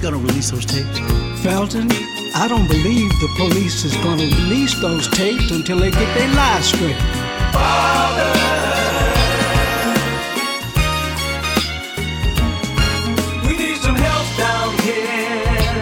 gonna release those tapes? Felton, I don't believe the police is gonna release those tapes until they get their lies straight. Father, we need some help down here.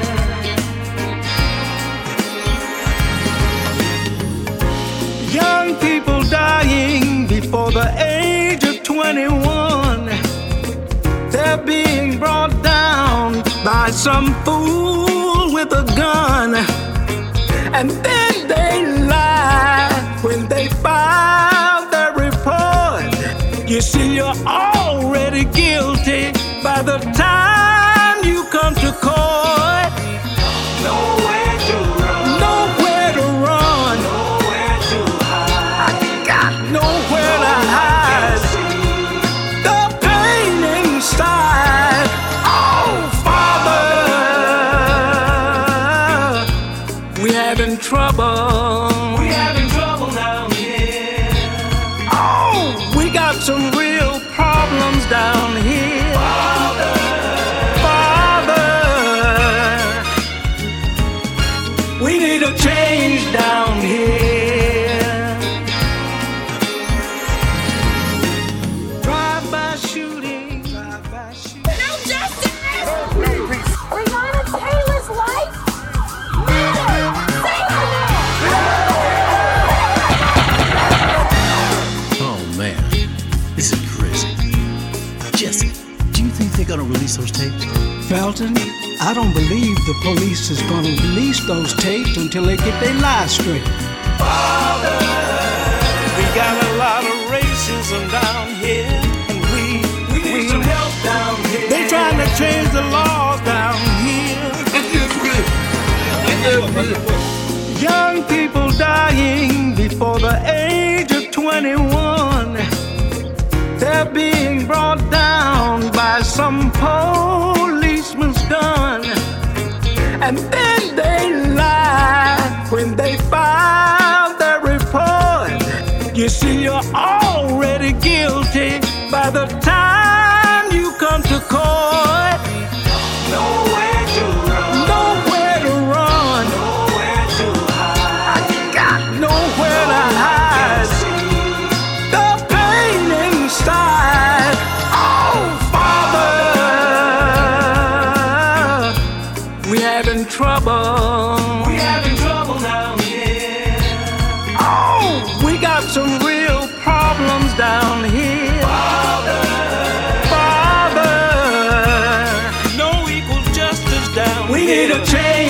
Young people dying before the age of 21. They're being brought down by some fool with a gun. And then they lie when they file their report. You see, you're already guilty by the time you come to court. Nowhere to run, Nowhere to run. nowhere to hide. I got nowhere to hide. The pain inside. Oh, Father, we having trouble. We having trouble down here. Oh, we got some real problems down here. Father, Father, we need a change down here. Drive-by shooting, drive-by shooting. No justice! Breonna Taylor's life matters! Say her name! Oh man, this is crazy. Jesse, do you think they're gonna release those tapes? Felton, I don't believe the police is gonna release those tapes until they get their lies straight. Father, We got a lot of racism down here, and we need some help down here. they trying to change the laws down here. Young people dying before the age of 21. They're being brought down by some policeman's gun. And then they lie when they file their report. You see, you're already guilty by the time you come to court. Nowhere to run, Nowhere to run. nowhere to hide. Got nowhere to hide. The pain inside. Oh, Father, we having trouble. We having trouble down here. Oh, we got some real problems down here. Father, Father, no equal justice down we here. need a change.